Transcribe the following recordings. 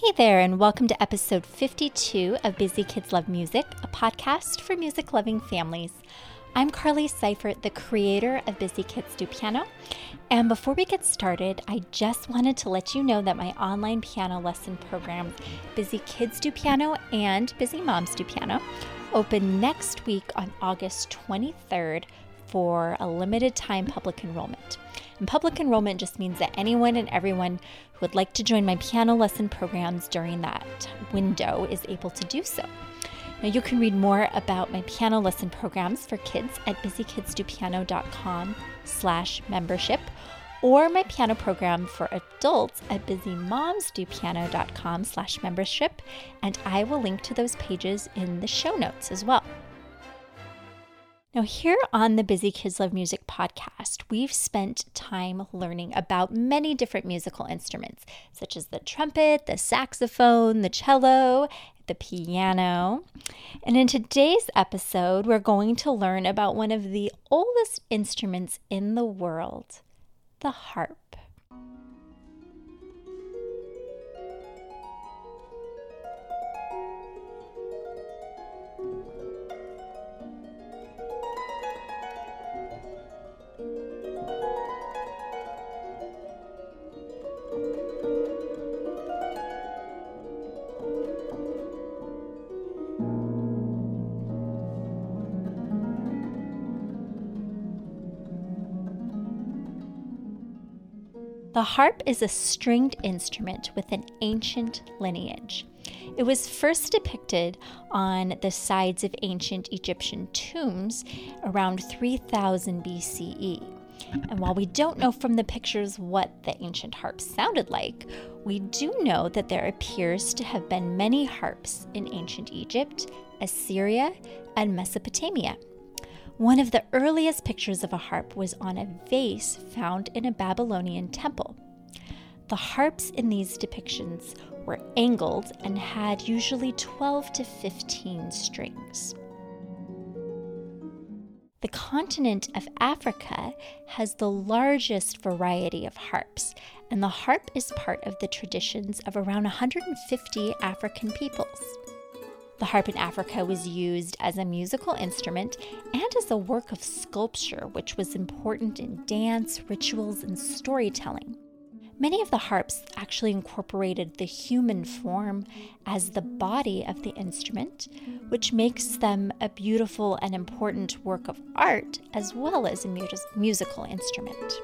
Hey there, and welcome to episode 52 of Busy Kids Love Music, a podcast for music-loving families. I'm Carly Seifert, the creator of Busy Kids Do Piano. And before we get started, I just wanted to let you know that my online piano lesson programs, Busy Kids Do Piano and Busy Moms Do Piano, open next week on August 23rd for a limited time public enrollment. And public enrollment just means that anyone and everyone who would like to join my piano lesson programs during that window is able to do so. Now you can read more about my piano lesson programs for kids at busykidstopiano.com/membership or my piano program for adults at busymomsdopiano.com/membership, and I will link to those pages in the show notes as well. Now, here on the Busy Kids Love Music podcast, we've spent time learning about many different musical instruments, such as the trumpet, the saxophone, the cello, the piano. And in today's episode, we're going to learn about one of the oldest instruments in the world, the harp. The harp is a stringed instrument with an ancient lineage. It was first depicted on the sides of ancient Egyptian tombs around 3000 BCE. And while we don't know from the pictures what the ancient harp sounded like, we do know that there appears to have been many harps in ancient Egypt, Assyria, and Mesopotamia. One of the earliest pictures of a harp was on a vase found in a Babylonian temple. The harps in these depictions were angled and had usually 12 to 15 strings. The continent of Africa has the largest variety of harps, and the harp is part of the traditions of around 150 African peoples. The harp in Africa was used as a musical instrument and as a work of sculpture, which was important in dance, rituals, and storytelling. Many of the harps actually incorporated the human form as the body of the instrument, which makes them a beautiful and important work of art as well as a musical instrument.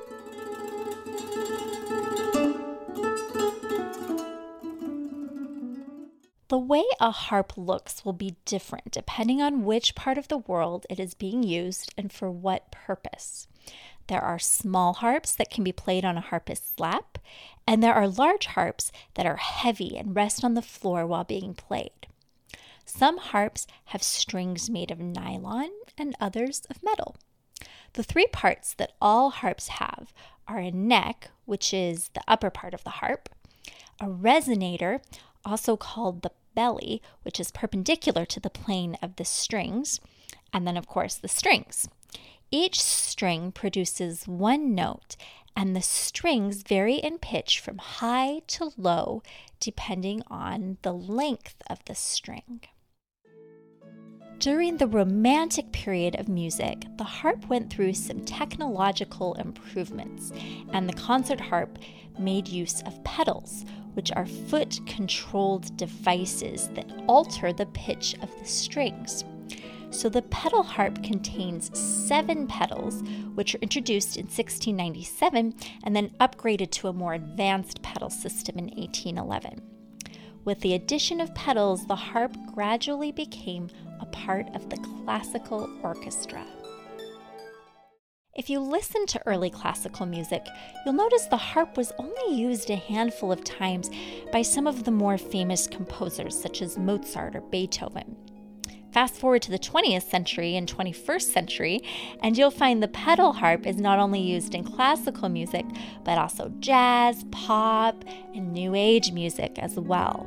The way a harp looks will be different depending on which part of the world it is being used and for what purpose. There are small harps that can be played on a harpist's lap, and there are large harps that are heavy and rest on the floor while being played. Some harps have strings made of nylon and others of metal. The three parts that all harps have are a neck, which is the upper part of the harp, a resonator, also called the belly, which is perpendicular to the plane of the strings, and then, of course, the strings. Each string produces one note, and the strings vary in pitch from high to low depending on the length of the string. During the Romantic period of music, the harp went through some technological improvements, and the concert harp made use of pedals, which are foot-controlled devices that alter the pitch of the strings. So the pedal harp contains 7 pedals, which were introduced in 1697 and then upgraded to a more advanced pedal system in 1811. With the addition of pedals, the harp gradually became a part of the classical orchestra. If you listen to early classical music, you'll notice the harp was only used a handful of times by some of the more famous composers, such as Mozart or Beethoven. Fast forward to the 20th century and 21st century, and you'll find the pedal harp is not only used in classical music, but also jazz, pop, and new age music as well.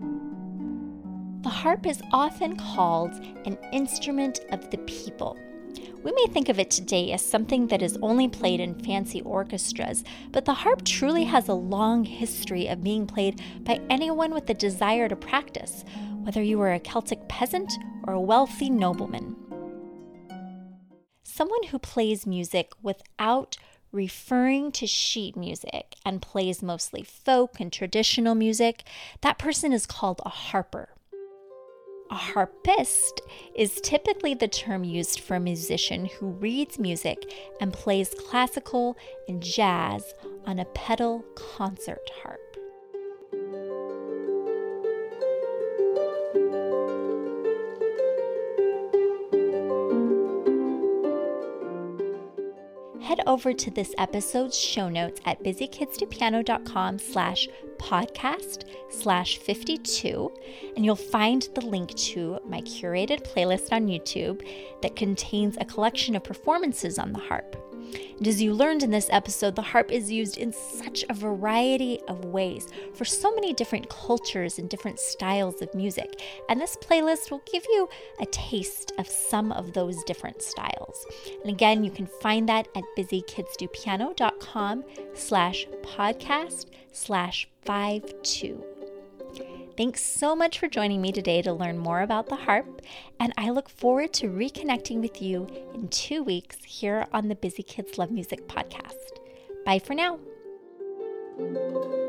The harp is often called an instrument of the people. We may think of it today as something that is only played in fancy orchestras, but the harp truly has a long history of being played by anyone with the desire to practice, whether you are a Celtic peasant or a wealthy nobleman. Someone who plays music without referring to sheet music and plays mostly folk and traditional music, that person is called a harper. A harpist is typically the term used for a musician who reads music and plays classical and jazz on a pedal concert harp. Head over to this episode's show notes at busykidsdopiano.com/podcast/52, and you'll find the link to my curated playlist on YouTube that contains a collection of performances on the harp. And as you learned in this episode, the harp is used in such a variety of ways for so many different cultures and different styles of music. And this playlist will give you a taste of some of those different styles. And again, you can find that at busykidsdopiano.com/podcast/52. Thanks so much for joining me today to learn more about the harp, and I look forward to reconnecting with you in 2 weeks here on the Busy Kids Love Music podcast. Bye for now.